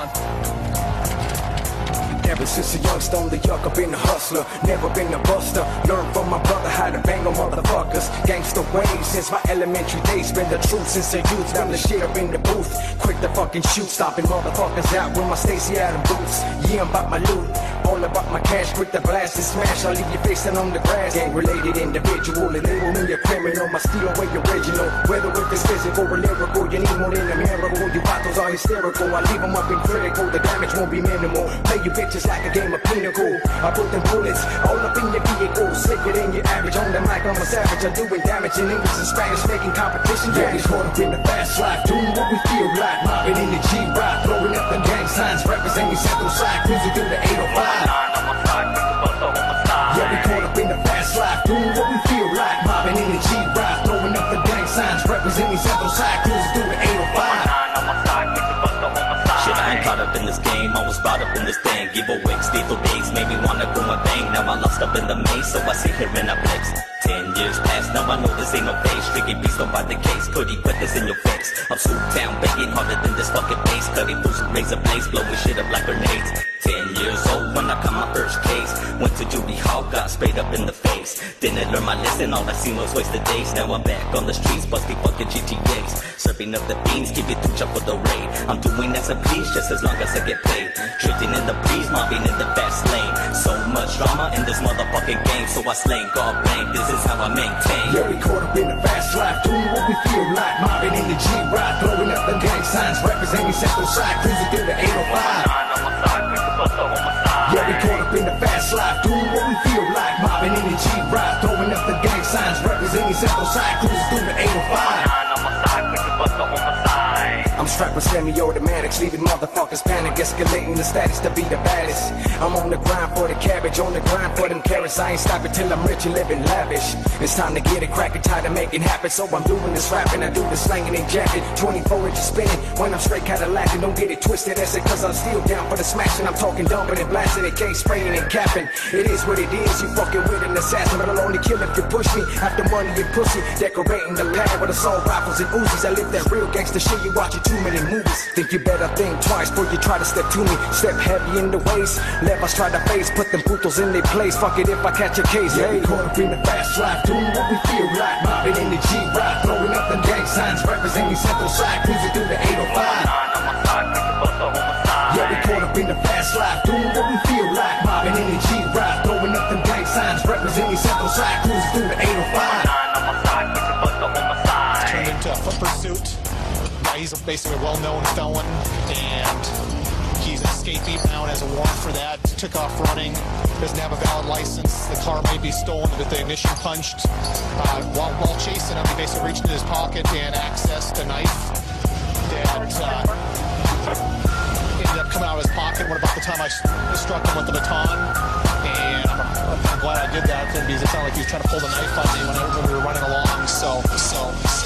on. Ever since a youngster, the yuck, I've been a hustler, never been a buster. Learned from my brother how to bang on motherfuckers. Gangsta ways since my elementary days. Been the truth since a youth. Now the shit up in the booth. Quick to fucking shoot, stopping motherfuckers out with my Stacy Adams boots. Yeah, I'm about my loot, all about my cash. Quick to blast and smash, I'll leave you facing on the grass. Gang-related individual, and label me a criminal. My steel away original, whether if it's physical or lyrical. You need more than a miracle. You vatos are hysterical, I leave them up in critical. The damage won't be minimal. Play you bitches like a game of pinnacle. I put them bullets all up in your vehicle. Slicker than your average. On the mic, I'm a savage. I'm doing damage in English and Spanish, making competition. Yeah, it's caught up in the fast life, doing what we feel like. Mobbing in the G-Ride, throwing up the gang signs, representing Central Side, cruising through the 805. Yeah, we caught up in the fast life, doing what we feel like. Mobbing in the G-Ride, throwing up the gang signs, representing Central Side, cruising through the 805. Shit, I ain't caught up in this game, I was brought up in this thing. Giveaways, lethal days, made me wanna go and bang. Now I'm lost up in the maze, so I sit here and I flex. 10 years past, now I know this ain't no phase. Tricky beast, don't buy the case, Cody put this in your face. I'm swoop down, begging harder than this fucking bass. Cutting through some razor blades, blowing shit up like grenades. 10 years old when I caught my first case. Went to Judy Hall, got sprayed up in the face. Didn't learn my lesson, all I seen was wasted days. Now I'm back on the streets, busting fucking GTAs. Serving up the beans, keep it too chop for the raid. I'm doing as I please, just as long as I get paid. Drifting in the breeze, mobbing in the fast lane. So much drama in this motherfucking game, so I slang God blame. This is how I maintain. Yeah, we caught up in the fast life, doing what we feel like. Mobbing in the G-Ride, throwing up the gang signs, representing Central Side, cruising through the 805. Yeah, we caught up in the fast life, doing what we feel like. Mobbing in the G-Ride, throwing up the gang signs, representing Central Side, cruising through the 805. I'm strapped with semi-automatics, leaving motherfuckers panic, escalating the status to be the baddest. I'm on the grind for the cabbage, on the grind for them carrots. I ain't stopping till I'm rich and living lavish. It's time to get it crackin', tired of making happen. So I'm doing this rapping, I do this slanging and jacking. 24 inches spinning, when I'm straight Cadillacing. Don't get it twisted, that's it, cause I'm still down for the smashing. I'm talking dumping and blasting, it can't spraying and capping. It is what it is, you fucking with an assassin, but I'll only kill if you push me. After money and pussy, decorating the pad with assault rifles and Uzis. I live that real gangster shit, you watching too many movies. Think you better think twice before you try to step to me. Step heavy in the waist, levers try to face, put them putos in their place. Fuck it if I catch a case. Yeah, we caught up in the fast life, doing what we feel like. Mobbing in the G-Ride, throwing up the gang signs, representing Central Side, cruising through the 805. Yeah, we caught up in the fast life, doing what we feel like. Mobbing in the G-Ride, throwing up the gang signs, representing Central Side, cruising through the 805. Turned into a foot pursuit. He's basically a well-known felon, and he's escaping now and has a warrant for that. Took off running, doesn't have a valid license. The car may be stolen with the ignition punched. While chasing him, he basically reached into his pocket and accessed a knife that ended up coming out of his pocket about the time I struck him with the baton. And I'm glad I did that because it sounded like he was trying to pull the knife on me when we were running along. So